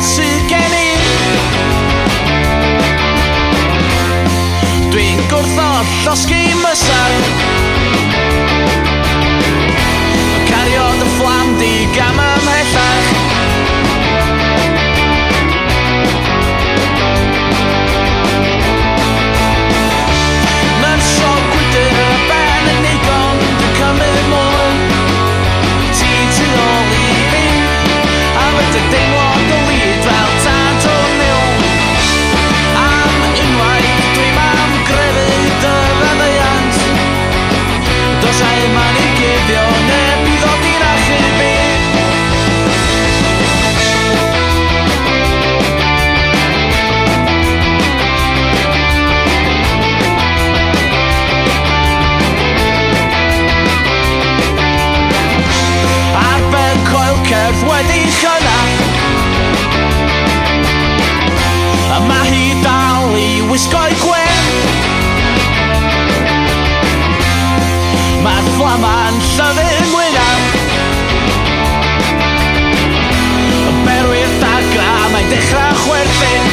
sydd gen i. Dwi'n gwrtho llosgi mysau, cario dy fflam di gam ymhellach. Na'n sio gwydr y ben yn eigon, dwi'n cymryd mwy. Ti tu ôl i fi, a fydde deimlo dy lyd fel tad o nil. Am unwaith dwi'n am grefu dy faddeuant, dos a yma'n i guddio neb i ddod i'n achub fi. Arbed coel cerdd wedi chyna, a ma' hi dal i wisgo'i gwen. Mae'r fflama'n llyfu'n mwynhau, y berwydd dagra mae'n dechrau chwerthin.